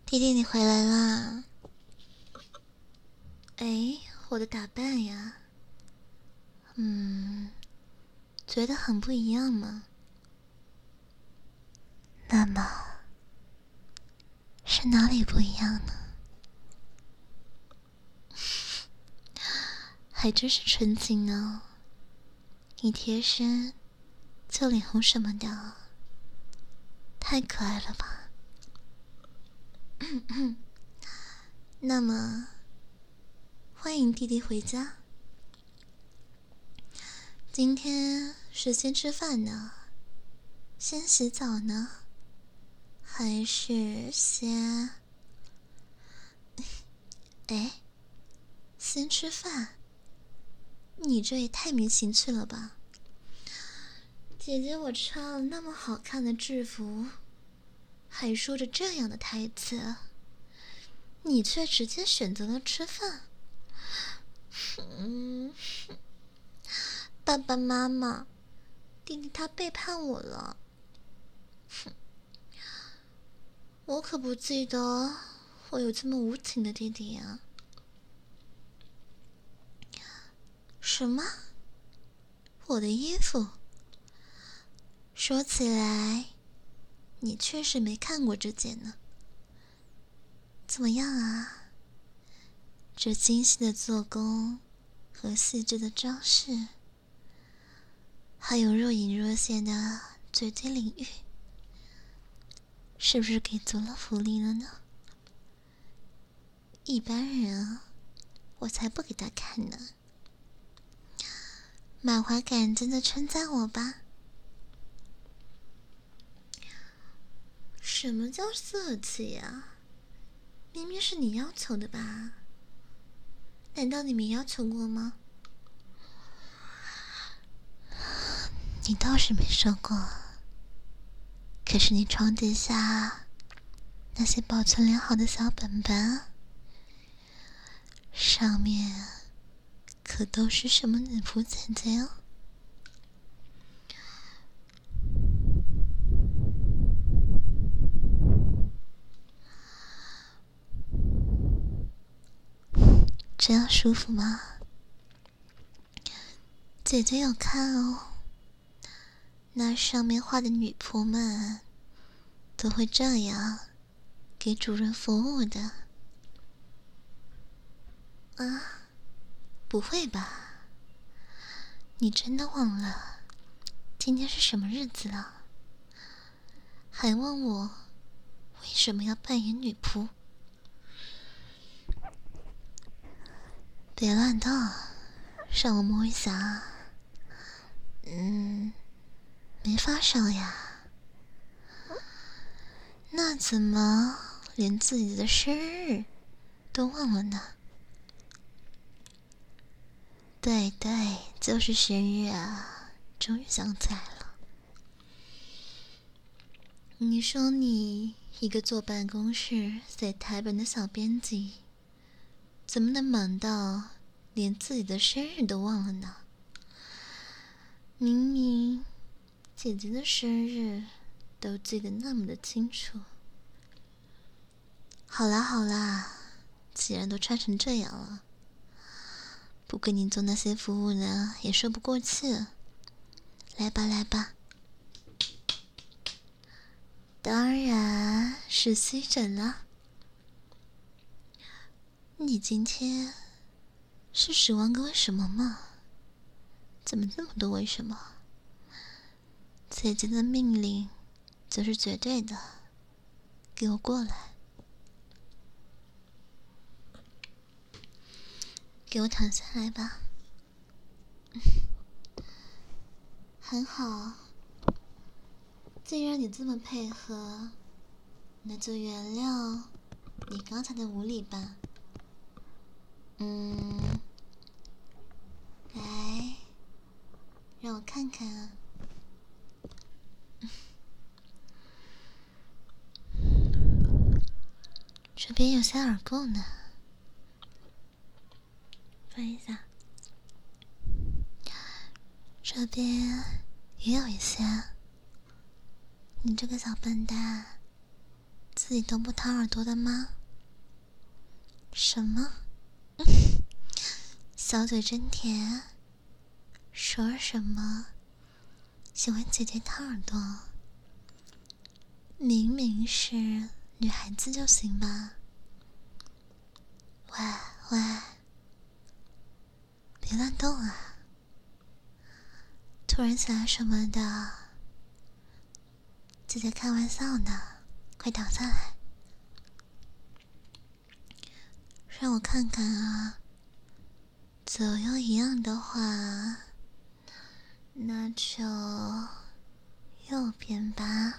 弟弟，你回来啦！哎，我的打扮呀，觉得很不一样吗？那么是哪里不一样呢？还真是纯情呢，一贴身就脸红什么的，太可爱了吧！那么，欢迎弟弟回家。今天是先吃饭呢，先洗澡呢，还是先……哎，先吃饭？你这也太没情趣了吧！姐姐，我穿了那么好看的制服，还说着这样的台词，你却直接选择了吃饭。爸爸妈妈，弟弟他背叛我了。我可不记得我有这么无情的弟弟呀。什么？我的衣服？说起来，你确实没看过这件呢。怎么样啊？这精细的做工和细致的装饰，还有若隐若现的绝对领域，是不是给足了福利了呢？一般人啊，我才不给他看呢。满怀感激的称赞我吧。什么叫色气呀？明明是你要求的吧？难道你没要求过吗？你倒是没说过，可是你床底下那些保存良好的小本本，上面可都是什么女仆姐姐哦。这样舒服吗？姐姐有看哦，那上面画的女仆们都会这样给主人服务的。啊，不会吧？你真的忘了今天是什么日子了？还问我为什么要扮演女仆？别乱动，让我摸一下啊。没发烧呀？那怎么连自己的生日都忘了呢？对对，就是生日啊，终于想起来了。你说你一个坐办公室写台本的小编辑，怎么能忙到连自己的生日都忘了呢？明明姐姐的生日都记得那么的清楚。好啦好啦，既然都穿成这样了，不给你做那些服务呢，也说不过去。来吧来吧，当然是吸枕了。你今天是指望个为什么吗？怎么这么多为什么？姐姐的命令就是绝对的，给我过来，给我躺下来吧。很好，既然你这么配合，那就原谅你刚才的无礼吧。来，让我看看啊。这边有些耳垢呢，翻一下。这边也有一些。你这个小笨蛋， 自己都不掏耳朵的吗？什么？小嘴真甜，说什么喜欢姐姐掏耳朵？明明是女孩子就行吧。喂喂，别乱动啊！突然起来什么的，姐姐开玩笑呢，快躺下来，让我看看啊。左右一样的话，那就右边吧。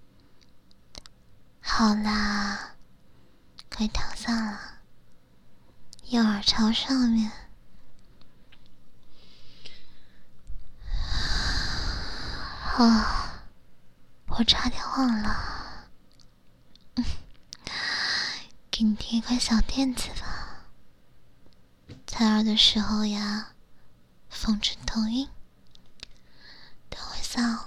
好啦，快躺下了，右耳朝上面。啊，我差点忘了，给你贴一块小垫子吧。采耳的时候呀，防止头晕。等我一下哦。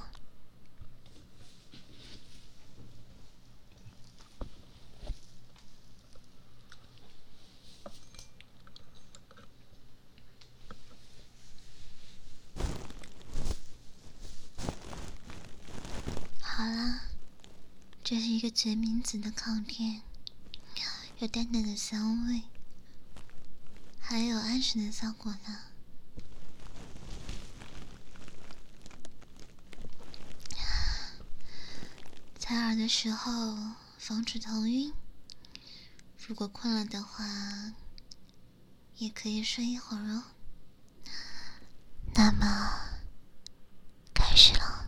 好啦，这是一个决明子的靠垫，有淡淡的香味，还有安神的效果呢。采耳的时候防止头晕，如果困了的话，也可以睡一会儿哦。那么，开始了。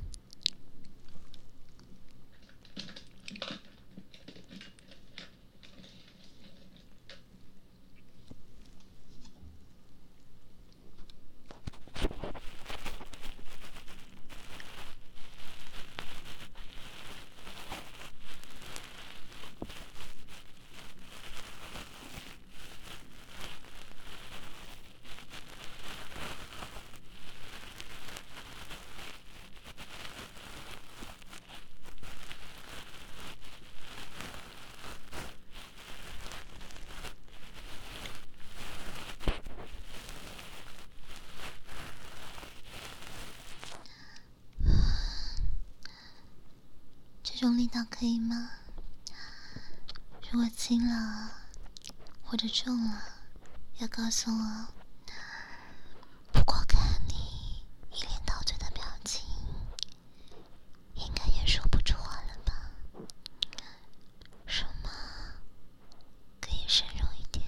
这种力道可以吗？如果轻了或者重了，要告诉我。不过看你一脸陶醉的表情，应该也说不出话了吧？说嘛，可以深入一点。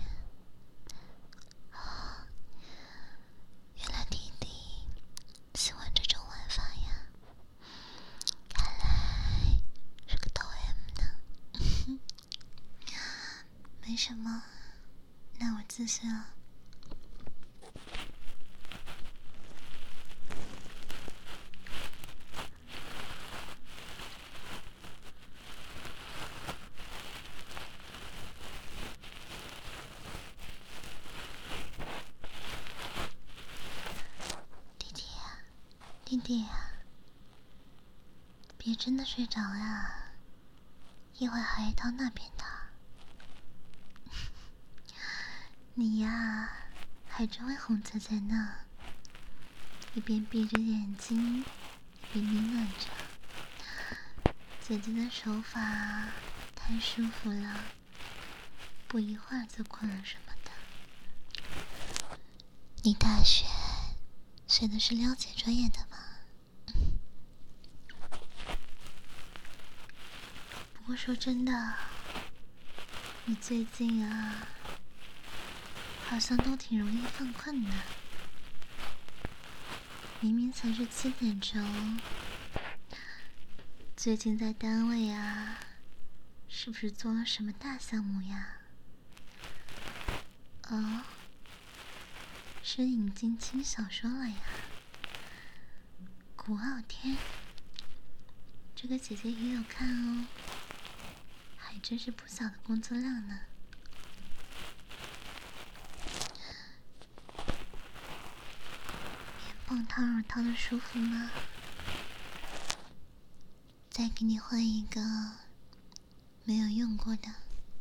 哦，原来弟弟喜欢这种玩法呀，看来是个抖 M 呢。没什么，那我继续了。弟弟呀，别真的睡着呀，一会儿还到那边的。你呀，还真会哄姐姐呢，一边闭着眼睛，一边呢喃着。姐姐的手法太舒服了，不一会儿就困了什么的。你大学学的是撩姐专业的吧？不过说真的，你最近啊，好像都挺容易犯困的。明明才是7点钟，最近在单位啊，是不是做了什么大项目呀？哦，是引进轻小说了呀。古傲天，这个姐姐也有看哦，还真是不小的工作量呢。棉棒掏耳掏的舒服吗？再给你换一个没有用过的。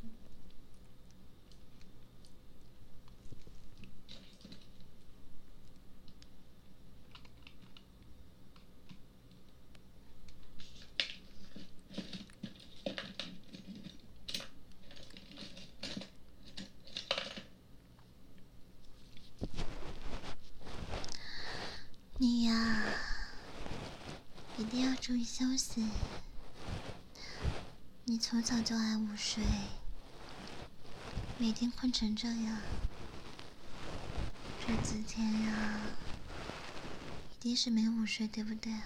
你呀，一定要注意休息。你从小就爱午睡，每天困成这样，这几天呀，一定是没午睡，对不对？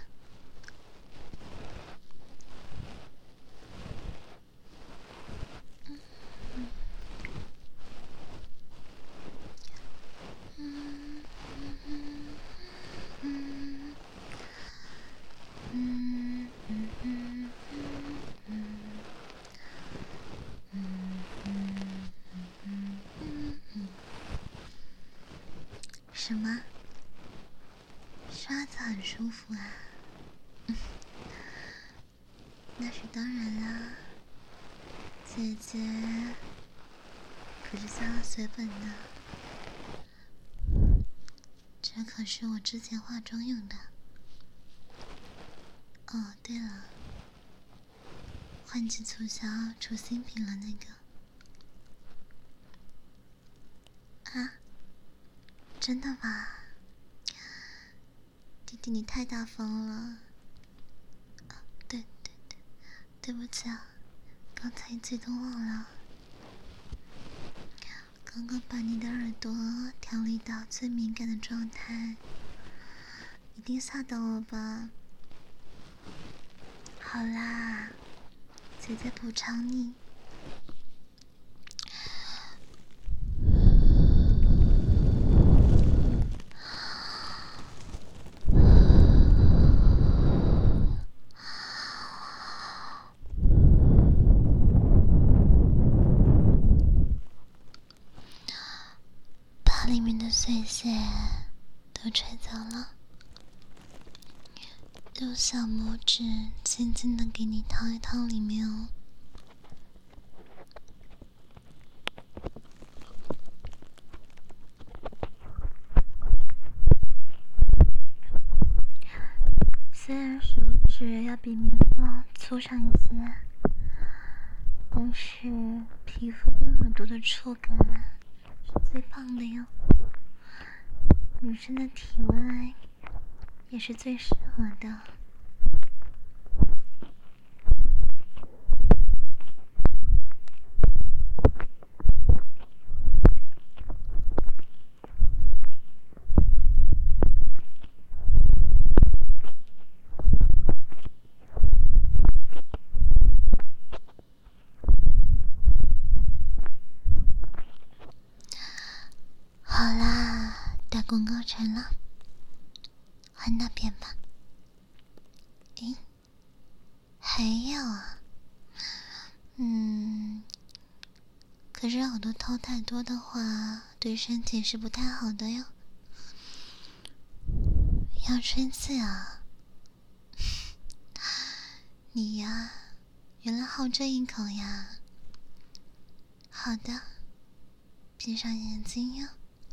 什么？刷子很舒服啊？那是当然啦，姐姐可是下了血本呢。这可是我之前化妆用的。哦，对了，换季促销出新品了那个。啊？真的吗？弟弟你太大方了。对，对不起啊，刚才激动忘了。刚刚把你的耳朵调理到最敏感的状态，一定吓到我吧？好啦，姐姐补偿你。把里面的碎屑都吹走了，用小拇指轻轻的给你掏一掏里面哦。虽然手指要比棉棒粗上一些，但是皮肤跟耳朵的触感是最棒的哟。女生的体温也是最适合的。好啦，打广告成了，换那边吧。诶，还要啊？可是耳朵掏太多的话，对身体是不太好的哟。要吹刺啊？你呀，原来好这一口呀。好的，闭上眼睛哟。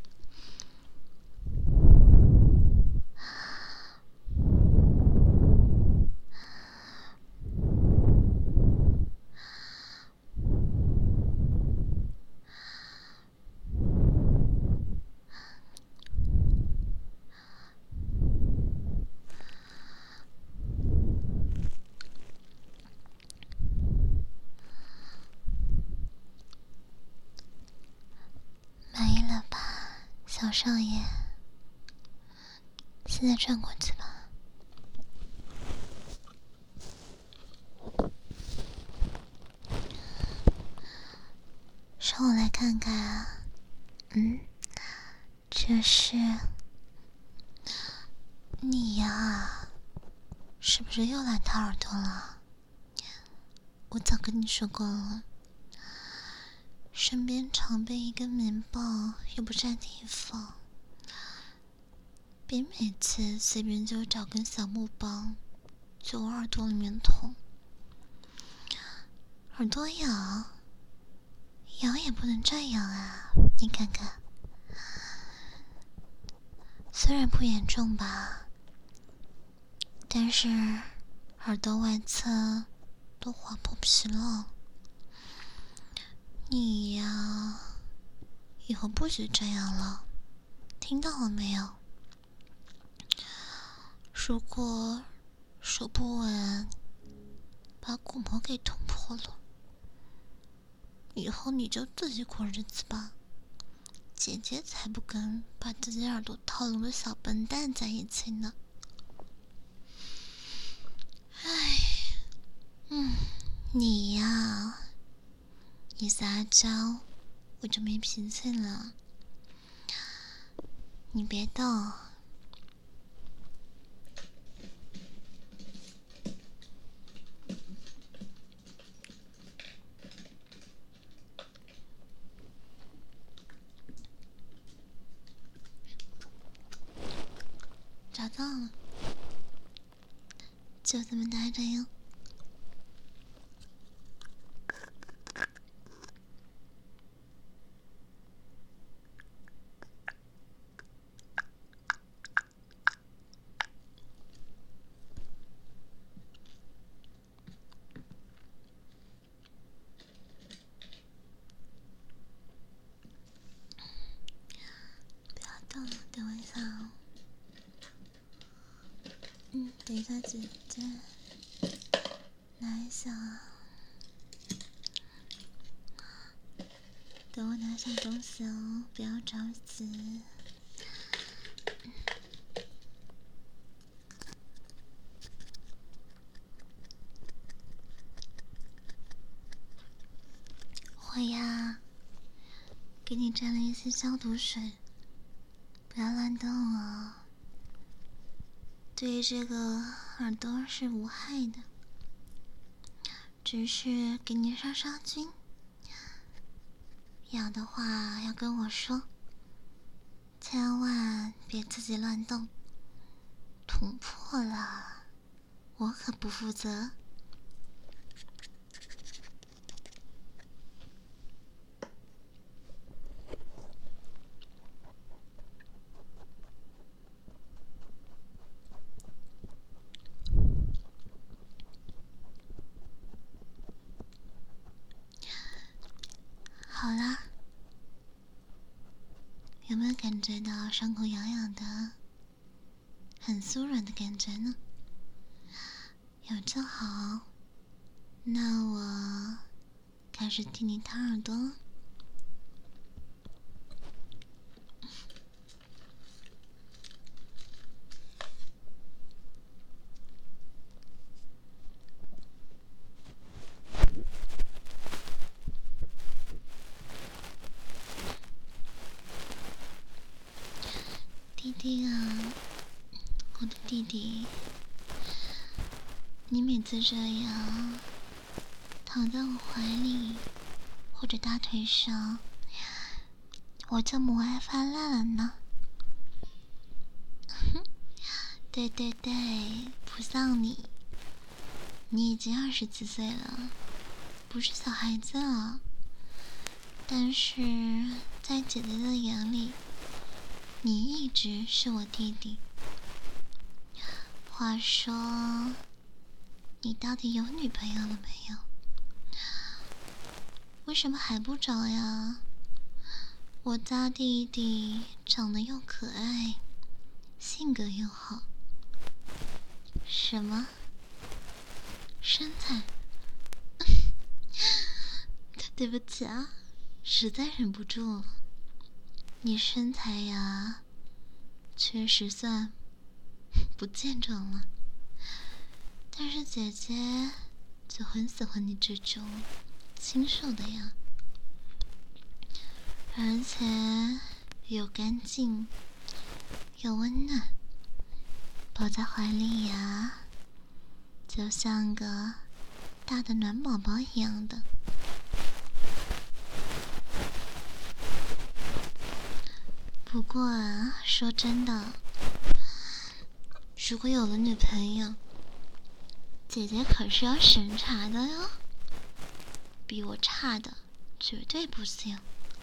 满意了吧，小少爷？现在转过去吧。让我来看看啊。这是你呀？是不是又来掏耳朵了？我早跟你说过了，身边常备一根棉棒，又不占地方，别每次随便就找根小木棒就往耳朵里面捅。 耳朵痒，痒也不能这样啊！你看看，虽然不严重吧，但是耳朵外侧都划破皮了。你呀，以后不许这样了，听到了没有？如果手不稳，把鼓膜给捅破了，以后你就自己过日子吧。姐姐才不跟把自己耳朵套聋的小笨蛋在一起呢。唉，你呀，一撒娇我就没脾气了。你别动。找到了，就这么待着哟。不要动了，等我一下哦。等一下，姐姐，拿一下啊。等我拿下东西哦，不要着急。我呀，给你沾了一些消毒水，不要乱动哦。对于这个耳朵是无害的，只是给你杀杀菌。痒的话要跟我说，千万别自己乱动，捅破了我可不负责。好啦，有没有感觉到伤口痒痒的，很酥软的感觉呢？有就好。那我开始替你掏耳朵了。弟弟啊，我的弟弟，你每次这样躺在我怀里或者大腿上，我就母爱泛滥了呢。对对对，不像你，你已经27岁了，不是小孩子了。但是在姐姐的眼里，你一直是我弟弟。话说，你到底有女朋友了没有？为什么还不找呀？我家弟弟长得又可爱，性格又好。什么？身材？对不起啊，实在忍不住了。你身材呀，确实算不健壮了，但是姐姐就很喜欢你这种清瘦的呀，而且又干净又温暖，抱在怀里呀，就像个大的暖宝宝一样的。不过啊，说真的，如果有了女朋友，姐姐可是要审查的哟。 比我差的绝对不行。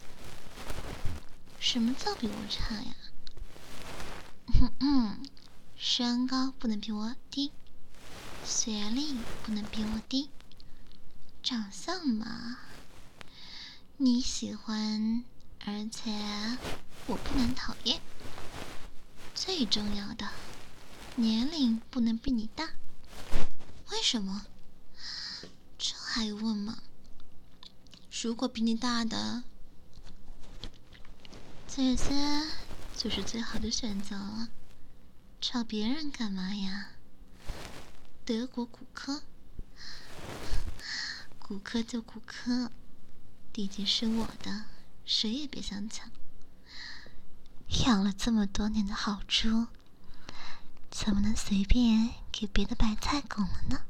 什么叫比我差呀？身高不能比我低，学历不能比我低，长相嘛，你喜欢，而且我不能讨厌。最重要的，年龄不能比你大。为什么？这还用问吗？如果比你大的，姐姐就是最好的选择了。找别人干嘛呀？德国骨科，骨科就骨科，地基是我的，谁也别想抢。养了这么多年的好猪，怎么能随便给别的白菜拱了呢？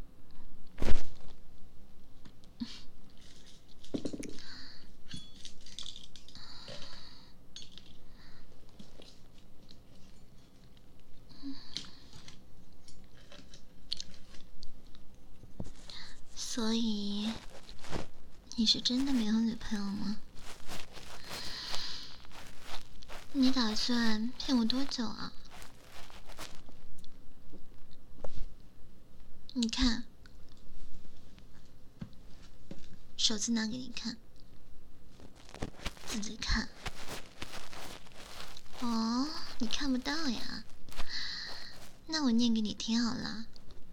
所以，你是真的没有女朋友吗？你打算骗我多久啊？你看，手机拿给你看，自己看。哦，你看不到呀？那我念给你听好了。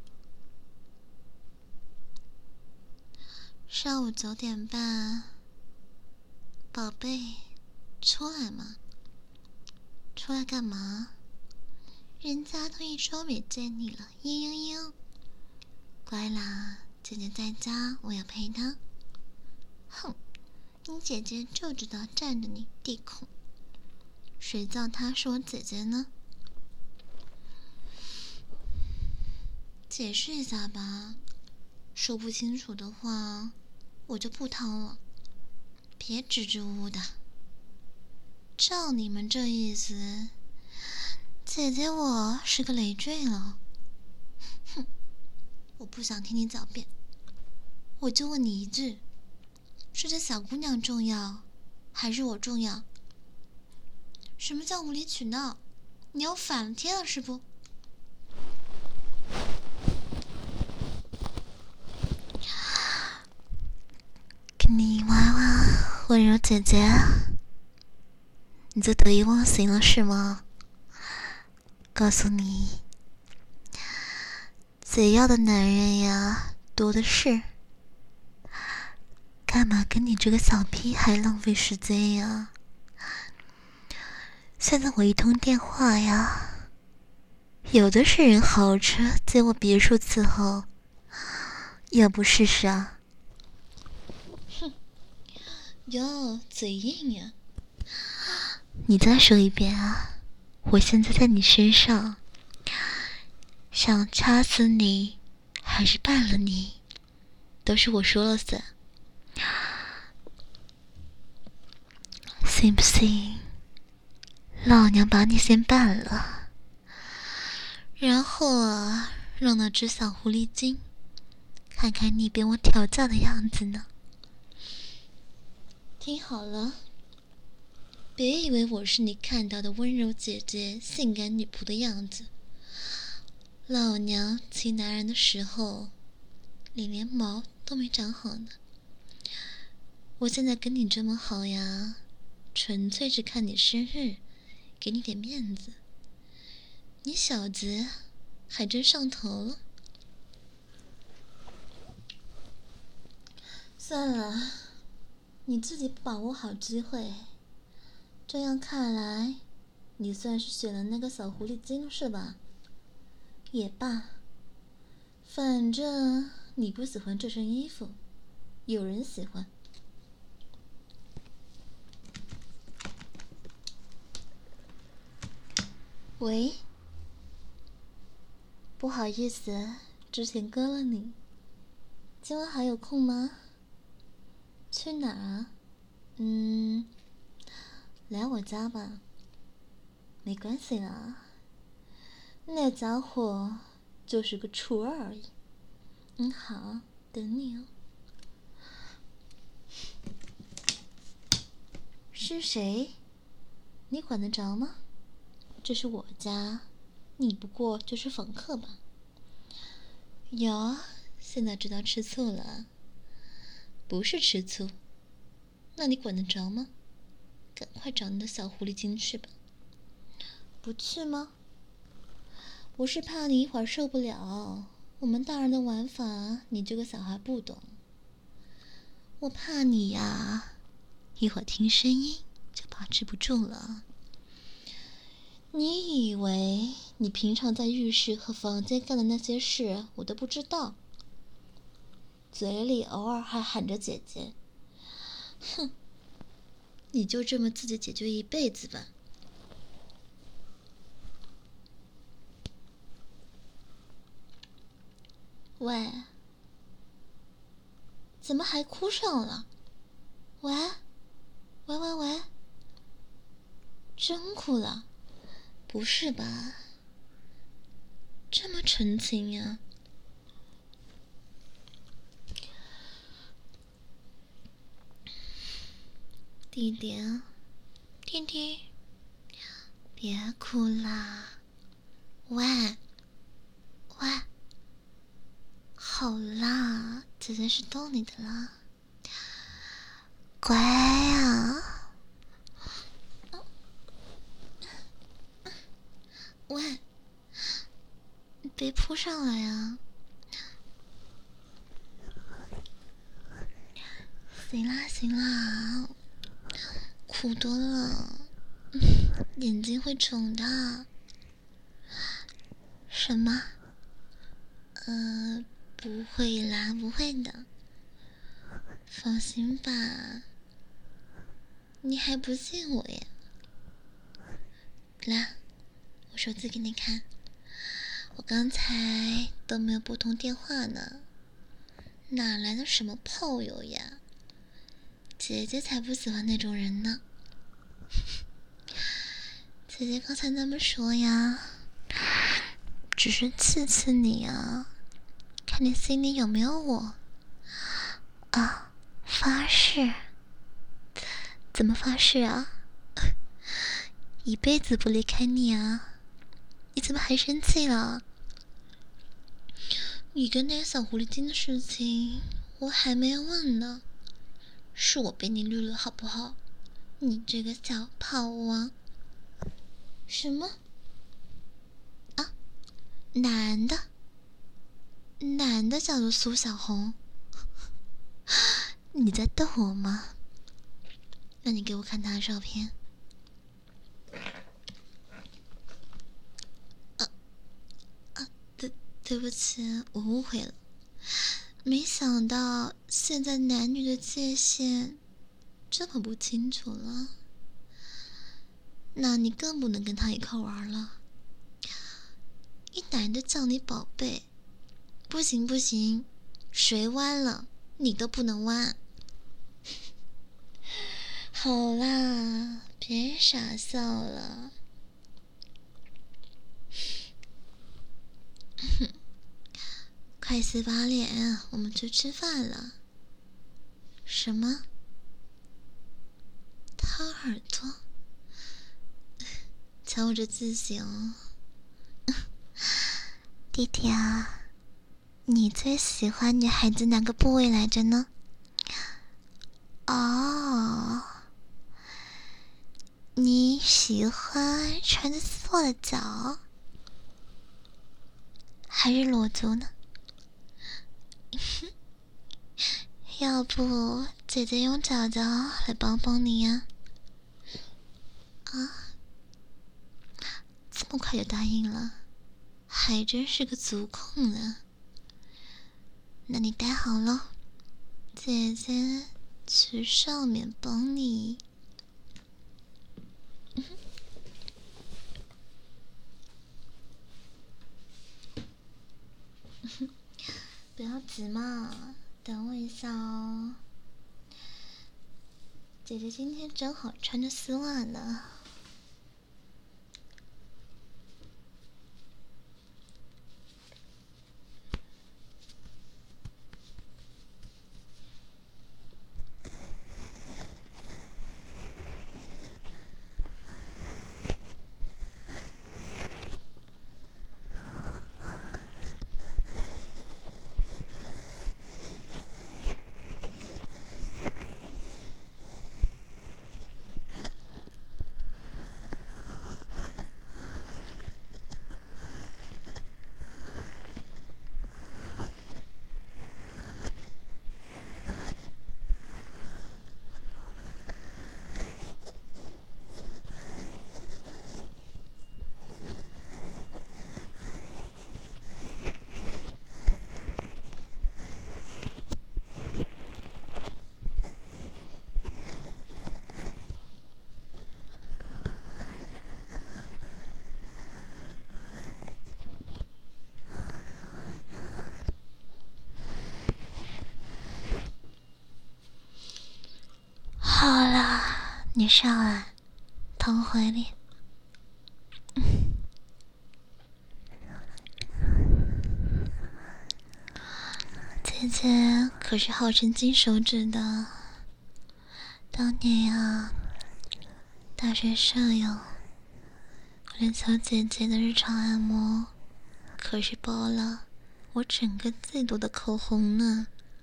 上午9点半，宝贝，出来嘛。出来干嘛？人家都1周没见你了，嘤嘤嘤。乖啦，姐姐在家，我要陪她。哼，你姐姐就知道占着你地孔，谁叫她是我姐姐呢？解释一下吧，说不清楚的话，我就不掏了。别支支吾吾的，照你们这意思，姐姐我是个累赘了。哼，我不想听你狡辩，我就问你一句，是这小姑娘重要，还是我重要？什么叫无理取闹？你要反了天了是不？跟你玩玩温柔姐姐，你就得意忘形了是吗？告诉你，姐要的男人呀多的是，干嘛跟你这个小屁孩浪费时间呀？现在我一通电话呀，有的是人豪车接我别墅伺候，要不试试啊？哼，哟，嘴硬呀！你再说一遍啊！我现在在你身上，想掐死你，还是办了你，都是我说了算。信不信？老娘把你先办了，然后啊，让那只小狐狸精看看你被我调教的样子呢。听好了，别以为我是你看到的温柔姐姐、性感女仆的样子。老娘骑男人的时候，你连毛都没长好呢。我现在跟你这么好呀，纯粹是看你生日，给你点面子。你小子还真上头了。算了，你自己不把握好机会。这样看来，你算是选了那个小狐狸精是吧？也罢，反正你不喜欢这身衣服，有人喜欢。喂，不好意思，之前割了你。今晚还有空吗？去哪儿啊？来我家吧。没关系啦，那家伙就是个处而已。好，等你哦。 是谁？你管得着吗？这是我家，你不过就是访客吧？哟，现在知道吃醋了？不是吃醋，那你管得着吗？赶快找你的小狐狸精去吧。不去吗？我是怕你一会儿受不了，我们大人的玩法，你这个小孩不懂。我怕你呀，一会儿听声音就把持不住了。你以为你平常在浴室和房间干的那些事，我都不知道？嘴里偶尔还喊着姐姐，哼，你就这么自己解决一辈子吧。喂，怎么还哭上了？喂，喂，真哭了？不是吧？这么纯情呀？弟弟，别哭啦！喂，好啦，姐姐是逗你的啦，乖啊！喂，别扑上来呀！行啦，哭多了，眼睛会肿的。什么？不会啦，不会的，放心吧。你还不信我呀？来，我手机给你看，我刚才都没有拨通电话呢，哪来的什么炮友呀？姐姐才不喜欢那种人呢。姐姐刚才那么说呀，只是刺你啊，看你心里有没有我啊。发誓？怎么发誓啊？一辈子不离开你啊？你怎么还生气了？你跟那个小狐狸精的事情我还没有问呢，是我被你绿了好不好？你这个小炮王！什么？啊，男的叫做苏小红？你在逗我吗？那你给我看他的照片。对不起，我误会了。没想到现在男女的界限这么不清楚了，那你更不能跟他一块玩了。一男的叫你宝贝，不行，谁弯了你都不能弯。好啦，别傻笑了。快撕把脸，我们去吃饭了。什么？掏耳朵？瞧我这字形。弟弟啊，你最喜欢女孩子哪个部位来着呢？哦，你喜欢穿着丝袜的脚，还是裸足呢？要不姐姐用脚脚来帮你呀？啊，这么快就答应了，还真是个足控呢。那你待好了，姐姐去上面帮你。不要急嘛，等我一下哦。姐姐今天正好穿着丝袜呢。 好了，你上来，躺怀里。姐姐可是号称金手指的，当年呀，大学舍友为了求姐姐的日常按摩，可是包了我整个季度的口红呢。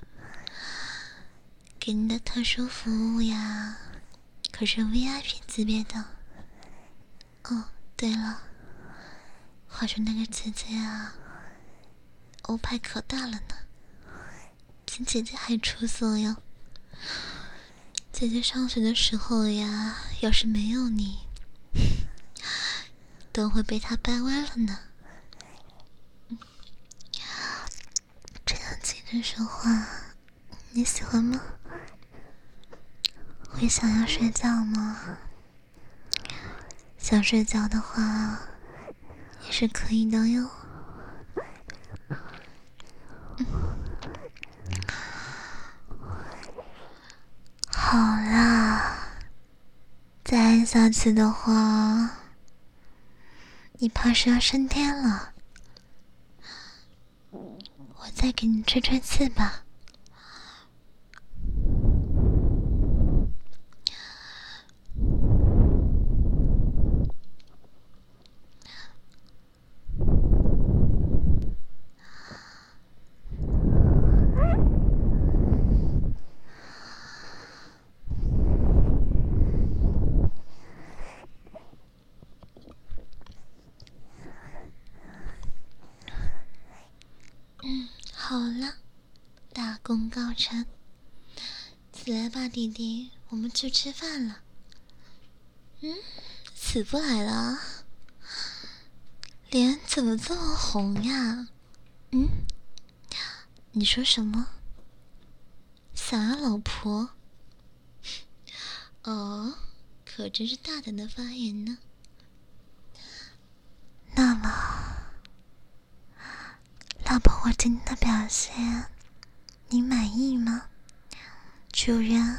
给你的特殊服务呀，可是 VIP 级别的。哦，对了，话说那个姐姐啊，欧派可大了呢，比姐姐还出色哟。姐姐上学的时候呀，要是没有你，都会被她掰弯了呢。这样亲着说话，你喜欢吗？会想要睡觉吗？想睡觉的话，也是可以的哟。好啦，再按下去的话，你怕是要升天了。我再给你吹吹气吧。好了，大功告成。起来吧，弟弟，我们去吃饭了。起不来了，脸怎么这么红呀？你说什么？想要老婆？哦，可真是大胆的发言呢。那么，老婆，我今天的表现，你满意吗？主人，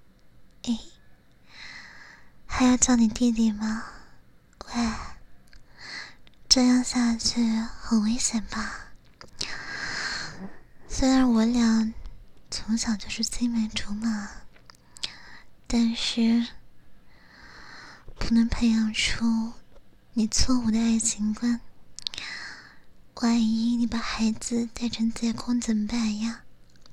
还要叫你弟弟吗？喂，这样下去很危险吧？虽然我俩从小就是青梅竹马，但是不能培养出你错误的爱情观。万一你把孩子带成结婚怎么办呀？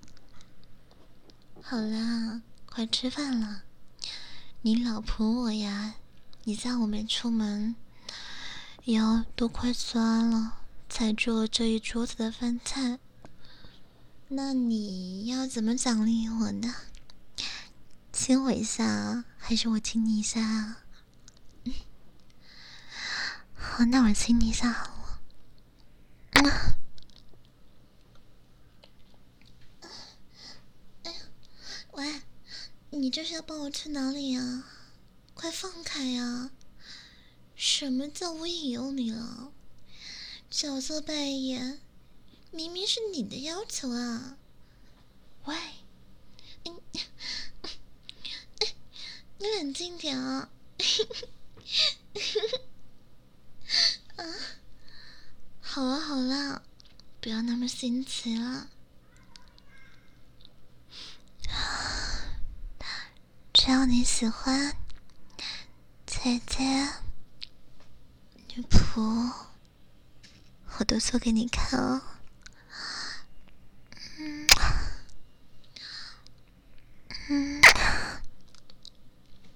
好啦，快吃饭了。你老婆我呀，你叫我没出门，腰都快酸了，才做了这一桌子的饭菜。那你要怎么奖励我呢？亲我一下，还是我亲你一下啊？好，那我亲你一下好了。哎呀，喂，你这是要抱我去哪里呀？快放开呀！什么叫我引诱你了？角色扮演，明明是你的要求啊！喂，你冷静点啊！啊，好了好了，不要那么心急了。只要你喜欢，姐姐、女仆，我都做给你看哦。